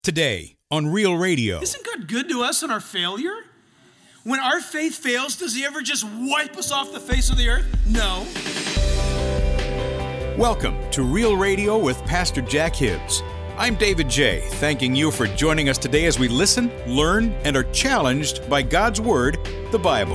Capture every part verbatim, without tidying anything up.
Today on Real Radio. Isn't God good to us in our failure? When our faith fails, does he ever just wipe us off the face of the earth? No. Welcome to Real Radio with Pastor Jack Hibbs. I'm David J., thanking you for joining us today as we listen, learn, and are challenged by God's Word, the Bible.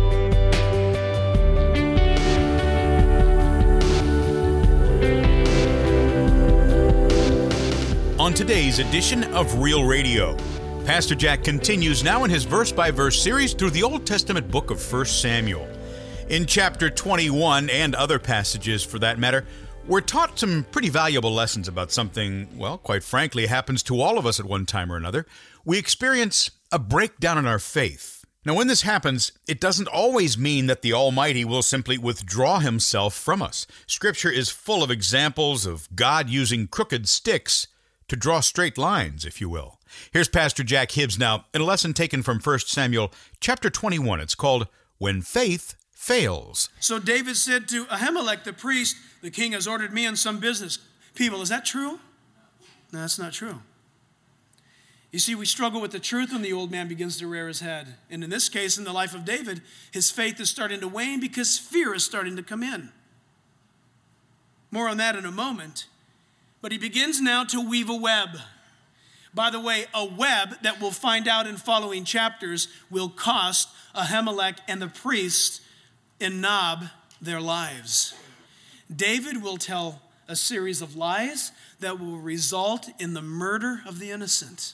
On today's edition of Real Radio, Pastor Jack continues now in his verse-by-verse series through the Old Testament book of First Samuel. In chapter twenty-one, and other passages for that matter, we're taught some pretty valuable lessons about something, well, quite frankly, happens to all of us at one time or another. We experience a breakdown in our faith. Now, when this happens, it doesn't always mean that the Almighty will simply withdraw himself from us. Scripture is full of examples of God using crooked sticks to draw straight lines, if you will. Here's Pastor Jack Hibbs now in a lesson taken from First Samuel chapter twenty-one. It's called When Faith Fails. So David said to Ahimelech the priest, "The king has ordered me on some business." People, is that true? No, that's not true. You see, we struggle with the truth when the old man begins to rear his head. And in this case, in the life of David, his faith is starting to wane because fear is starting to come in. More on that in a moment. But he begins now to weave a web. By the way, a web that we'll find out in following chapters will cost Ahimelech and the priest in Nob their lives. David will tell a series of lies that will result in the murder of the innocent.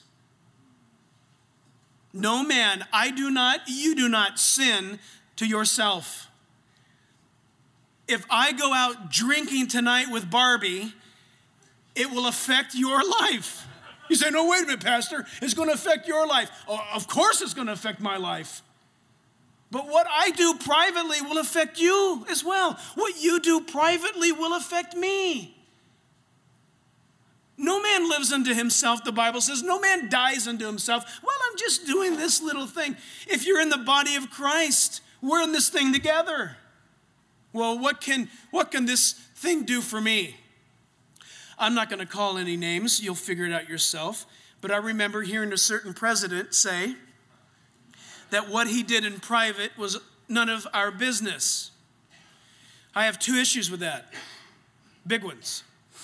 No man, I do not, you do not sin to yourself. If I go out drinking tonight with Barbie, it will affect your life. You say, no, wait a minute, Pastor. It's going to affect your life. Oh, of course it's going to affect my life. But what I do privately will affect you as well. What you do privately will affect me. No man lives unto himself, the Bible says. No man dies unto himself. Well, I'm just doing this little thing. If you're in the body of Christ, we're in this thing together. Well, what can, what can this thing do for me? I'm not going to call any names. You'll figure it out yourself. But I remember hearing a certain president say that what he did in private was none of our business. I have two issues with that. Big ones.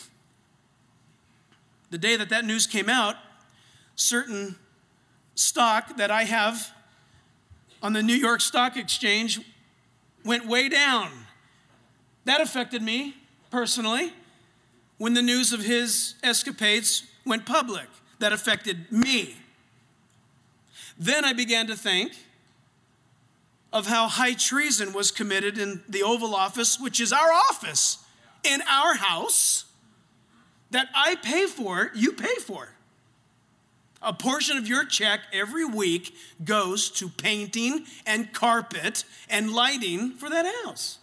The day that that news came out, certain stock that I have on the New York Stock Exchange went way down. That affected me personally. When the news of his escapades went public, that affected me. Then I began to think of how high treason was committed in the Oval Office, which is our office, in our house, that I pay for, you pay for. A portion of your check every week goes to painting and carpet and lighting for that house.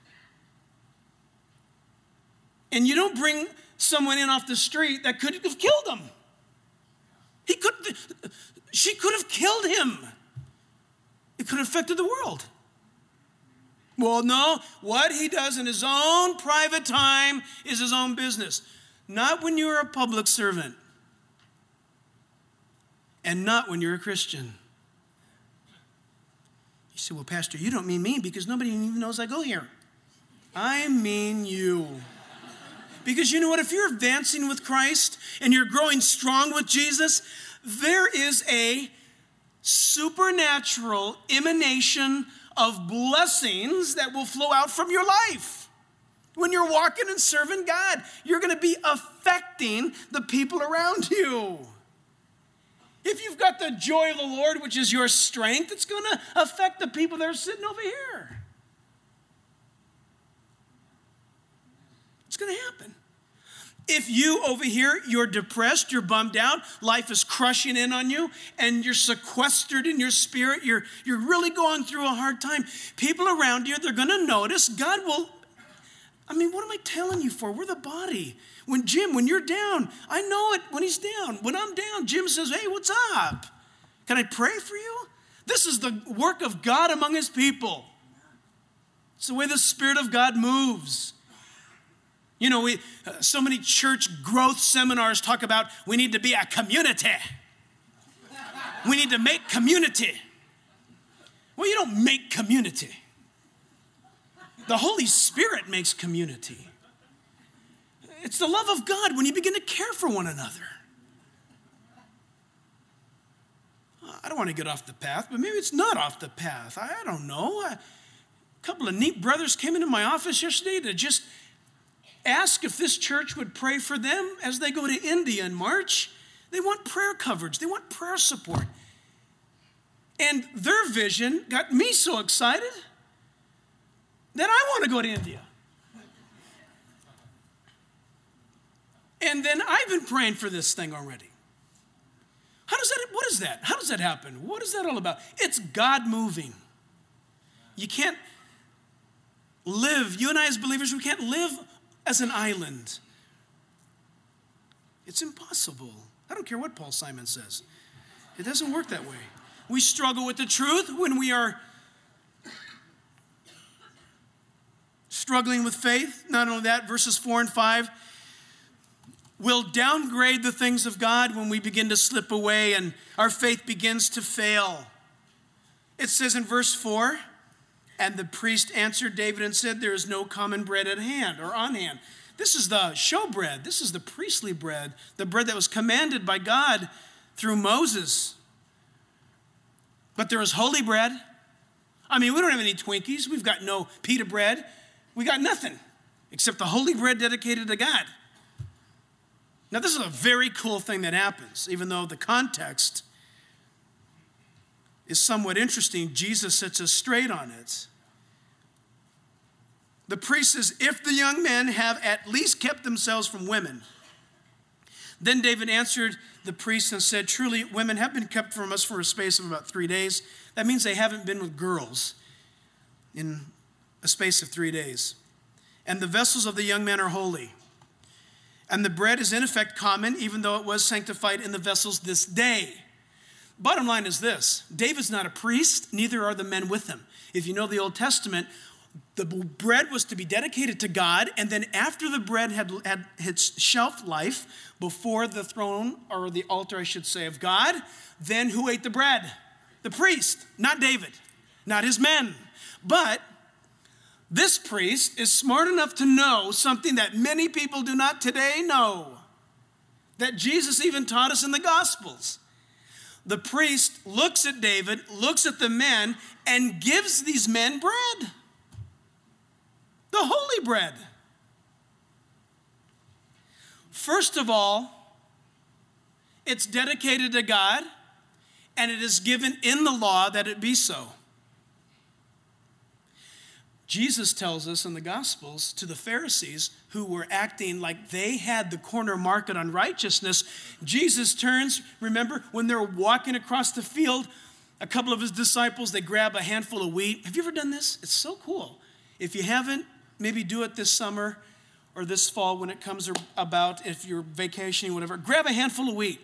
And you don't bring someone in off the street that could have killed him. He could, she could have killed him. It could have affected the world. Well, no, what he does in his own private time is his own business. Not when you're a public servant. And not when you're a Christian. You say, well, Pastor, you don't mean me because nobody even knows I go here. I mean you. Because you know what? If you're advancing with Christ and you're growing strong with Jesus, there is a supernatural emanation of blessings that will flow out from your life. When you're walking and serving God, you're going to be affecting the people around you. If you've got the joy of the Lord, which is your strength, it's going to affect the people that are sitting over here. It's going to happen. If you over here, you're depressed, you're bummed out, life is crushing in on you, and you're sequestered in your spirit, you're, you're really going through a hard time, people around you, they're going to notice. God will, I mean, what am I telling you for? We're the body. When Jim, when you're down, I know it when he's down. When I'm down, Jim says, hey, what's up? Can I pray for you? This is the work of God among his people. It's the way the Spirit of God moves. You know, we uh, so many church growth seminars talk about we need to be a community. We need to make community. Well, you don't make community. The Holy Spirit makes community. It's the love of God when you begin to care for one another. I don't want to get off the path, but maybe it's not off the path. I don't know. A couple of neat brothers came into my office yesterday to just ask if this church would pray for them as they go to India in March. They want prayer coverage. They want prayer support. And their vision got me so excited that I want to go to India. And then I've been praying for this thing already. How does that, what is that? How does that happen? What is that all about? It's God moving. You can't live, you and I as believers, we can't live as an island. It's impossible. I don't care what Paul Simon says. It doesn't work that way. We struggle with the truth when we are struggling with faith. Not only that, verses four and five, we'll downgrade the things of God when we begin to slip away and our faith begins to fail. It says in verse four, and the priest answered David and said, there is no common bread at hand or on hand. This is the showbread. This is the priestly bread, the bread that was commanded by God through Moses. But there is holy bread. I mean, we don't have any Twinkies. We've got no pita bread. We got nothing except the holy bread dedicated to God. Now, this is a very cool thing that happens, even though the context is somewhat interesting. Jesus sets us straight on it. The priest says, if the young men have at least kept themselves from women. Then David answered the priest and said, truly, women have been kept from us for a space of about three days. That means they haven't been with girls in a space of three days. And the vessels of the young men are holy. And the bread is in effect common, even though it was sanctified in the vessels this day. Bottom line is this. David's not a priest, neither are the men with him. If you know the Old Testament, the bread was to be dedicated to God, and then after the bread had, had its shelf life before the throne, or the altar, I should say, of God, then who ate the bread? The priest, not David, not his men. But this priest is smart enough to know something that many people do not today know, that Jesus even taught us in the Gospels. The priest looks at David, looks at the men, and gives these men bread. The holy bread. First of all, it's dedicated to God, and it is given in the law that it be so. Jesus tells us in the Gospels to the Pharisees who were acting like they had the corner market on righteousness. Jesus turns, remember, when they're walking across the field, a couple of his disciples, they grab a handful of wheat. Have you ever done this? It's so cool. If you haven't, maybe do it this summer or this fall when it comes about, if you're vacationing, whatever. Grab a handful of wheat.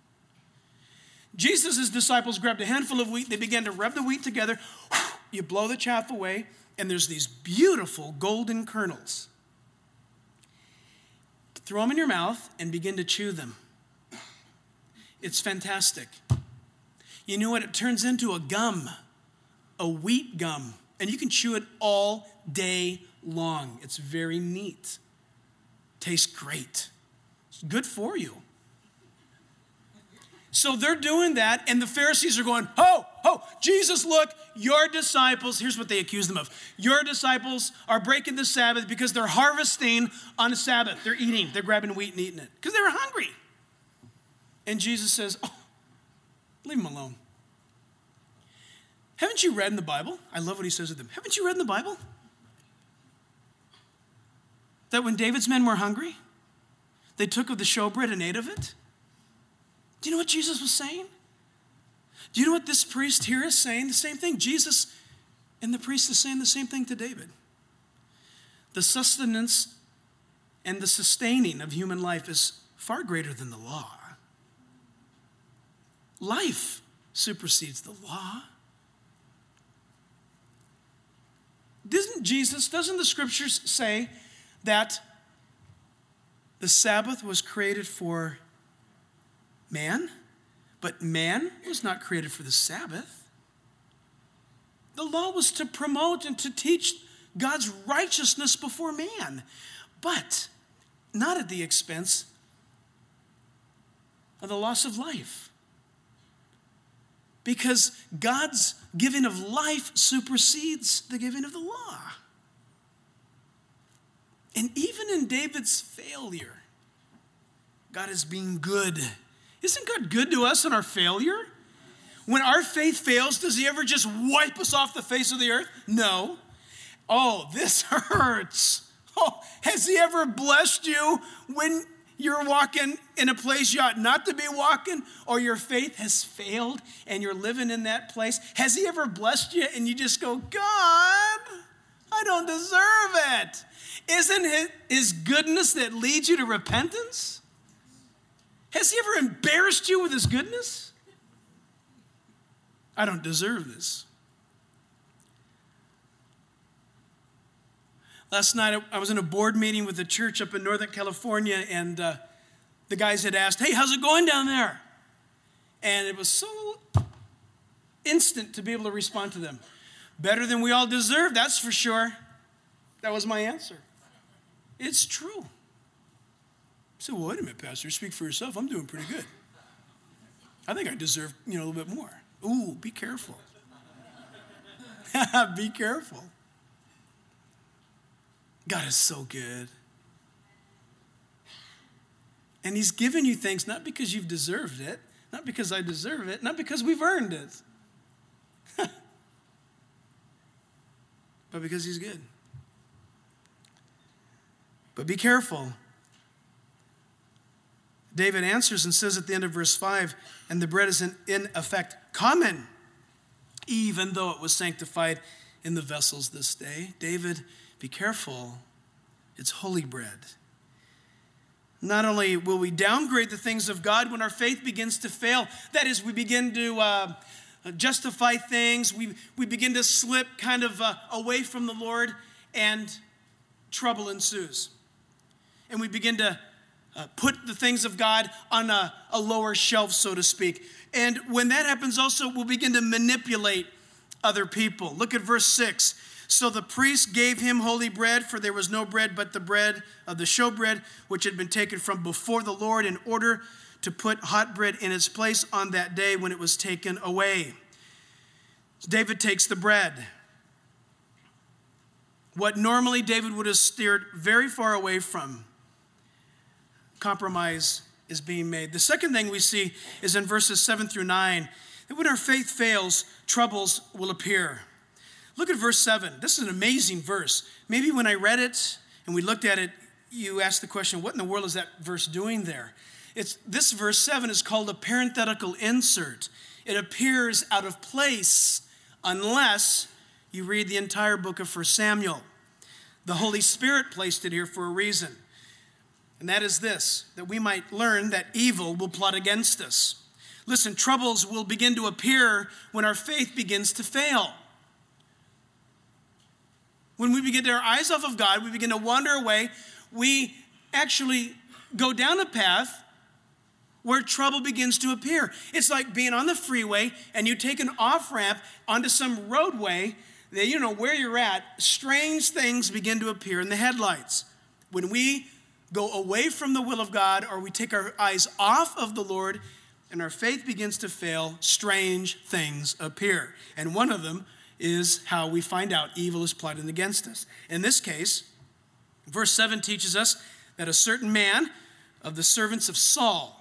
Jesus' disciples grabbed a handful of wheat. They began to rub the wheat together. You blow the chaff away, and there's these beautiful golden kernels. Throw them in your mouth and begin to chew them. It's fantastic. You know what? It turns into a gum, a wheat gum, and you can chew it all day long. It's very neat. Tastes great. It's good for you. So they're doing that, and the Pharisees are going, oh, oh, Jesus, look, your disciples, here's what they accuse them of. Your disciples are breaking the Sabbath because they're harvesting on a Sabbath. They're eating, they're grabbing wheat and eating it because they were hungry. And Jesus says, oh, leave them alone. Haven't you read in the Bible? I love what he says to them. Haven't you read in the Bible that when David's men were hungry, they took of the showbread and ate of it? Do you know what Jesus was saying? Do you know what this priest here is saying? The same thing. Jesus and the priest is saying the same thing to David. The sustenance and the sustaining of human life is far greater than the law. Life supersedes the law. Doesn't Jesus, doesn't the scriptures say that the Sabbath was created for man, but man was not created for the Sabbath. The law was to promote and to teach God's righteousness before man, but not at the expense of the loss of life. Because God's giving of life supersedes the giving of the law. And even in David's failure, God is being good. Isn't God good to us in our failure? When our faith fails, does he ever just wipe us off the face of the earth? No. Oh, this hurts. Oh, has he ever blessed you when you're walking in a place you ought not to be walking, or your faith has failed and you're living in that place? Has he ever blessed you and you just go, God, I don't deserve it? Isn't it his goodness that leads you to repentance? Has he ever embarrassed you with his goodness? I don't deserve this. Last night, I was in a board meeting with the church up in Northern California, and uh, the guys had asked, hey, how's it going down there? And it was so instant to be able to respond to them. Better than we all deserve, that's for sure. That was my answer. It's true. I said, well, wait a minute, Pastor, speak for yourself. I'm doing pretty good. I think I deserve, you know, a little bit more. Ooh, be careful. Be careful. God is so good. And he's given you things not because you've deserved it, not because I deserve it, not because we've earned it, but because he's good. But be careful. David answers and says at the end of verse five, and the bread is in, in effect common, even though it was sanctified in the vessels this day. David, be careful. It's holy bread. Not only will we downgrade the things of God when our faith begins to fail, that is, we begin to uh, justify things, we, we begin to slip kind of uh, away from the Lord, and trouble ensues. And we begin to uh, put the things of God on a, a lower shelf, so to speak. And when that happens also, we'll begin to manipulate other people. Look at verse six. So the priest gave him holy bread, for there was no bread but the bread of the showbread, which had been taken from before the Lord, in order to put hot bread in its place on that day when it was taken away. David takes the bread. What normally David would have steered very far away from, compromise is being made. The second thing we see is in verses seven through nine, that when our faith fails, troubles will appear. Look at verse seven. This is an amazing verse. Maybe when I read it and we looked at it, you asked the question, what in the world is that verse doing there? It's this verse seven is called a parenthetical insert. It appears out of place unless you read the entire book of First Samuel. The Holy Spirit placed it here for a reason. And that is this, that we might learn that evil will plot against us. Listen, troubles will begin to appear when our faith begins to fail. When we begin to take our eyes off of God, we begin to wander away, we actually go down a path where trouble begins to appear. It's like being on the freeway and you take an off-ramp onto some roadway that you know where you're at. Strange things begin to appear in the headlights. When we go away from the will of God, or we take our eyes off of the Lord and our faith begins to fail, strange things appear. And one of them is how we find out evil is plotting against us. In this case, verse seven teaches us that a certain man of the servants of Saul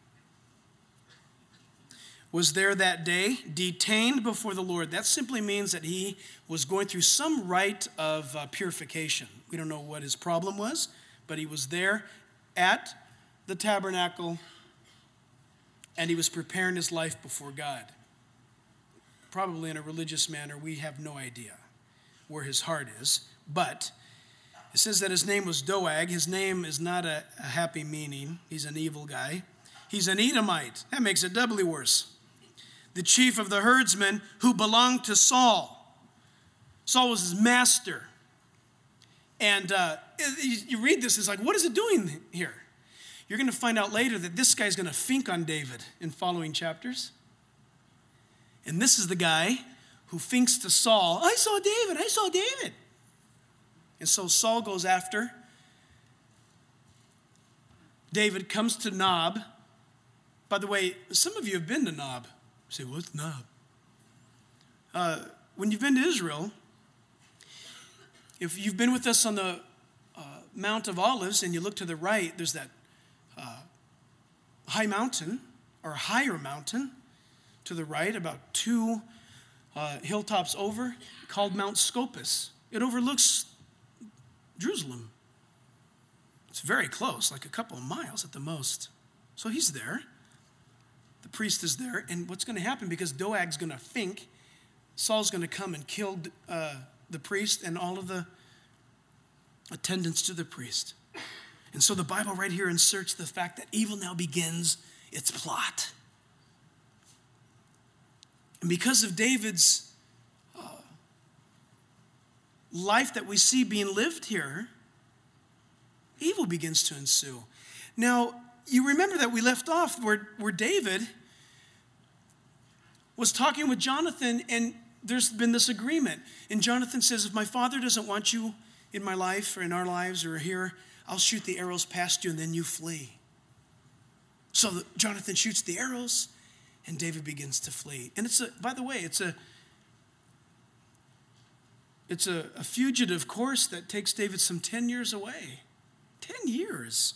was there that day, detained before the Lord. That simply means that he was going through some rite of uh, purification. We don't know what his problem was, but he was there at the tabernacle, and he was preparing his life before God. Probably in a religious manner. We have no idea where his heart is. But it says that his name was Doeg. His name is not a, a happy meaning. He's an evil guy. He's an Edomite. That makes it doubly worse. The chief of the herdsmen who belonged to Saul. Saul was his master. And uh, you read this, it's like, what is it doing here? you're going to find out later that this guy's going to fink on David in following chapters. And this is the guy who thinks to Saul, I saw David, I saw David. And so Saul goes after David, comes to Nob. By the way, some of you have been to Nob. You say, what's Nob? Uh, when you've been to Israel, if you've been with us on the uh, Mount of Olives and you look to the right, there's that uh, high mountain or higher mountain to the right, about two uh, hilltops over, called Mount Scopus. It overlooks Jerusalem. It's very close, like a couple of miles at the most. So he's there. The priest is there. And what's going to happen, because Doeg's going to think, Saul's going to come and kill uh, the priest and all of the attendants to the priest. And so the Bible right here inserts the fact that evil now begins its plot. And because of David's uh, life that we see being lived here, evil begins to ensue. Now, you remember that we left off where, where David was talking with Jonathan, and there's been this agreement. And Jonathan says, if my father doesn't want you in my life or in our lives or here, I'll shoot the arrows past you and then you flee. So the, Jonathan shoots the arrows and David begins to flee. And it's a, by the way, it's a, it's a, a fugitive course that takes David some ten years away. ten years.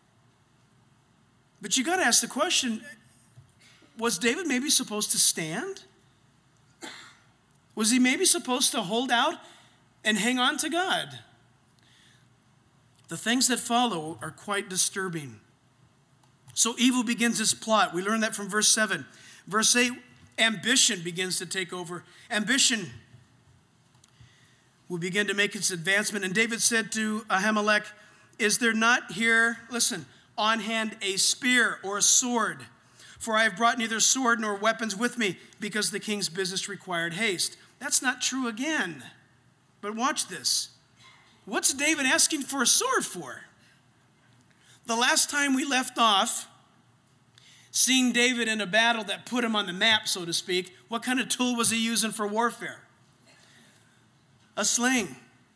But you got to ask the question, was David maybe supposed to stand? Was he maybe supposed to hold out and hang on to God? The things that follow are quite disturbing. So evil begins its plot. We learn that from verse seven. Verse eight, ambition begins to take over. Ambition will begin to make its advancement. And David said to Ahimelech, is there not here, listen, on hand a spear or a sword? For I have brought neither sword nor weapons with me, because the king's business required haste. That's not true again. But watch this. What's David asking for a sword for? The last time we left off, seeing David in a battle that put him on the map, so to speak, what kind of tool was he using for warfare? A sling.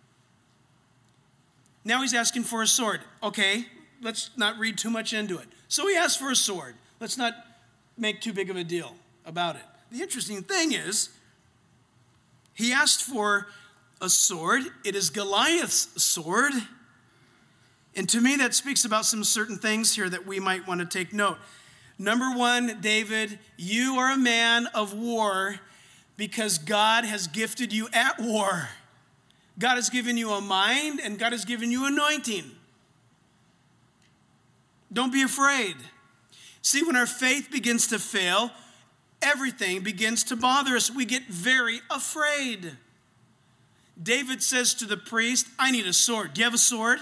Now he's asking for a sword. Okay, let's not read too much into it. So he asked for a sword. Let's not make too big of a deal about it. The interesting thing is, he asked for a sword. It is Goliath's sword. And to me, that speaks about some certain things here that we might want to take note. Number one, David, you are a man of war because God has gifted you at war. God has given you a mind and God has given you anointing. Don't be afraid. See, when our faith begins to fail, everything begins to bother us. We get very afraid. David says to the priest, I need a sword. Do you have a sword?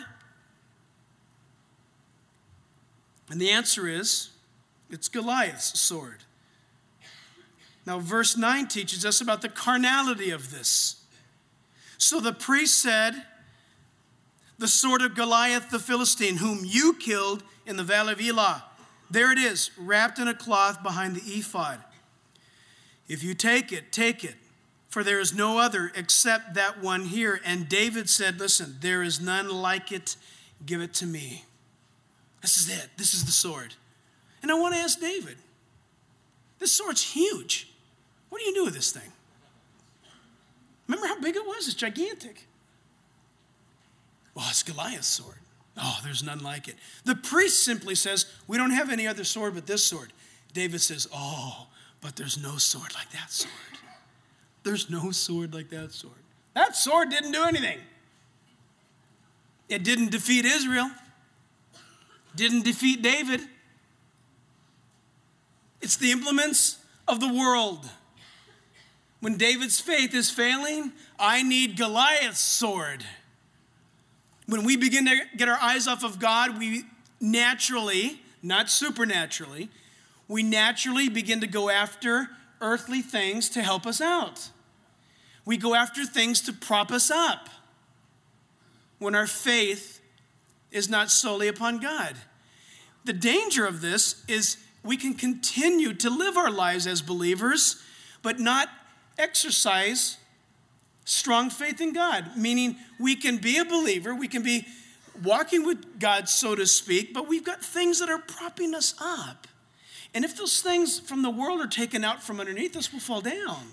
And the answer is, it's Goliath's sword. Now, verse nine teaches us about the carnality of this. So the priest said, the sword of Goliath the Philistine, whom you killed in the valley of Elah. There it is, wrapped in a cloth behind the ephod. If you take it, take it, for there is no other except that one here. And David said, listen, there is none like it. Give it to me. This is it. This is the sword. And I want to ask David, this sword's huge. What do you do with this thing? Remember how big it was? It's gigantic. Well, it's Goliath's sword. Oh, there's none like it. The priest simply says, we don't have any other sword but this sword. David says, oh, but there's no sword like that sword. There's no sword like that sword. That sword didn't do anything. It didn't defeat Israel. Didn't defeat David. It's the implements of the world. When David's faith is failing, I need Goliath's sword. When we begin to get our eyes off of God, we naturally, not supernaturally, we naturally begin to go after earthly things to help us out. We go after things to prop us up when our faith is not solely upon God. The danger of this is we can continue to live our lives as believers, but not exercise strong faith in God. Meaning we can be a believer, we can be walking with God, so to speak, but we've got things that are propping us up. And if those things from the world are taken out from underneath us, we'll fall down.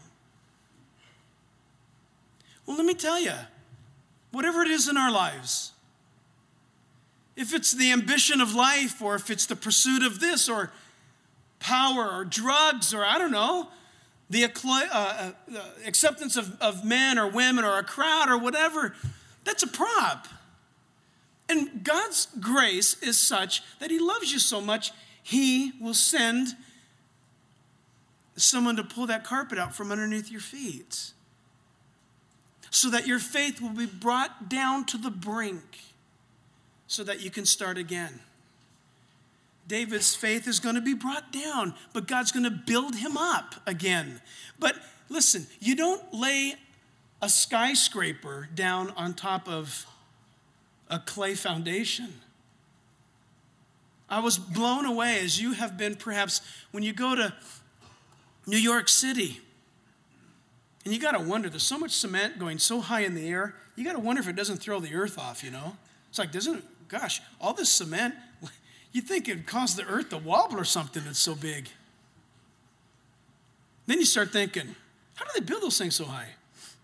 Well, let me tell you, whatever it is in our lives, if it's the ambition of life, or if it's the pursuit of this, or power, or drugs, or I don't know, the uh, uh, acceptance of, of men or women or a crowd or whatever, that's a prop. And God's grace is such that he loves you so much, he will send someone to pull that carpet out from underneath your feet so that your faith will be brought down to the brink so that you can start again. David's faith is going to be brought down, but God's going to build him up again. But listen, you don't lay a skyscraper down on top of a clay foundation. I was blown away, as you have been perhaps, when you go to New York City. And you got to wonder, there's so much cement going so high in the air, you got to wonder if it doesn't throw the earth off, you know? It's like, doesn't it, gosh, all this cement, you think it'd cause the earth to wobble or something, it's so big. Then you start thinking, how do they build those things so high?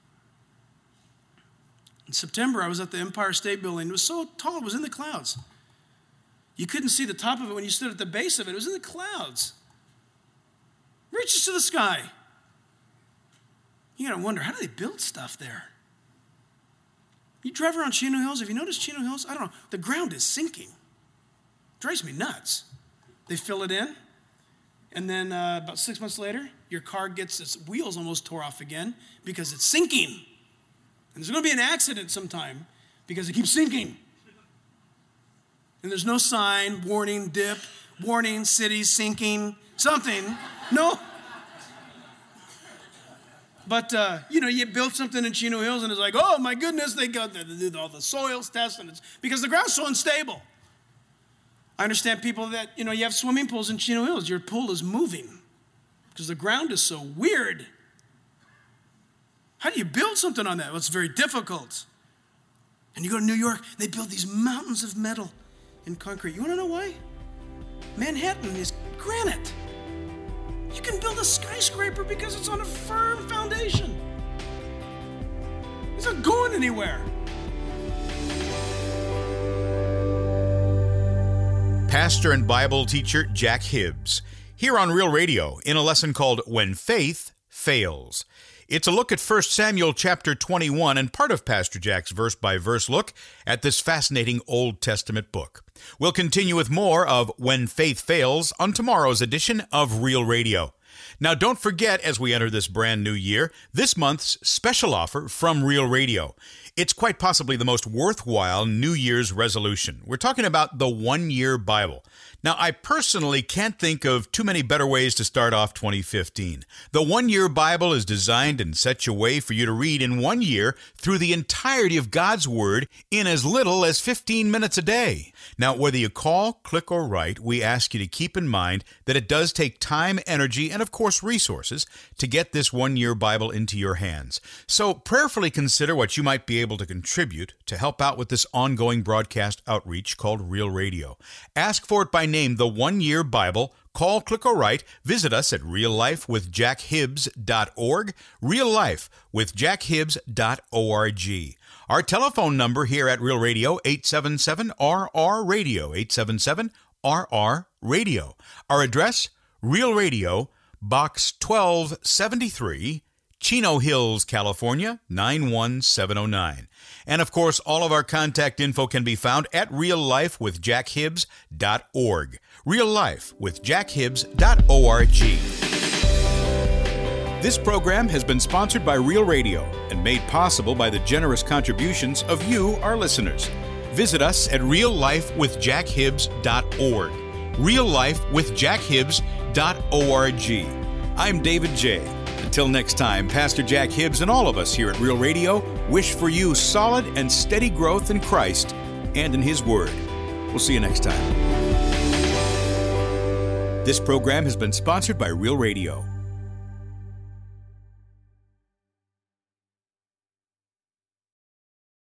In September, I was at the Empire State Building. It was so tall, it was in the clouds. You couldn't see the top of it when you stood at the base of it. It was in the clouds. It reaches to the sky. You got to wonder, how do they build stuff there? You drive around Chino Hills. Have you noticed Chino Hills? I don't know. The ground is sinking. It drives me nuts. They fill it in, and then uh, about six months later, your car gets its wheels almost tore off again because it's sinking. And there's going to be an accident sometime because it keeps sinking. And there's no sign, warning, dip, warning, city sinking, something. No. But, uh, you know, you built something in Chino Hills and it's like, oh, my goodness, they got to do all the soils tests, and it's because the ground's so unstable. I understand people that, you know, you have swimming pools in Chino Hills. Your pool is moving because the ground is so weird. How do you build something on that? Well, it's very difficult. And you go to New York, they build these mountains of metal and concrete. You want to know why? Manhattan is granite. You can build a skyscraper because it's on a firm foundation. It's not going anywhere. Pastor and Bible teacher Jack Hibbs, here on Real Radio in a lesson called When Faith Fails. It's a look at First Samuel chapter twenty-one and part of Pastor Jack's verse-by-verse look at this fascinating Old Testament book. We'll continue with more of When Faith Fails on tomorrow's edition of Real Radio. Now, don't forget, as we enter this brand new year, this month's special offer from Real Radio. It's quite possibly the most worthwhile New Year's resolution. We're talking about the One-Year Bible. Now, I personally can't think of too many better ways to start off twenty fifteen. The One-Year Bible is designed in such a way for you to read in one year through the entirety of God's Word in as little as fifteen minutes a day. Now, whether you call, click, or write, we ask you to keep in mind that it does take time, energy, and of course resources to get this One-Year Bible into your hands. So prayerfully consider what you might be able to contribute to help out with this ongoing broadcast outreach called Real Radio. Ask for it by name, the One-Year Bible. Call, click, or write. Visit us at real life with jack hibbs dot org, real life with jack hibbs dot org. Our telephone number here at Real Radio, eight seven seven R R Radio, eight seven seven R R Radio. Our address, Real Radio, Box twelve seventy-three, Chino Hills, California, nine one seven oh nine. And of course, all of our contact info can be found at real life with jack hibbs dot org. real life with jack hibbs dot org. This program has been sponsored by Real Radio and made possible by the generous contributions of you, our listeners. Visit us at real life with jack hibbs dot org. real life with jack hibbs dot org. I'm David J. Until next time, Pastor Jack Hibbs and all of us here at Real Radio wish for you solid and steady growth in Christ and in His Word. We'll see you next time. This program has been sponsored by Real Radio.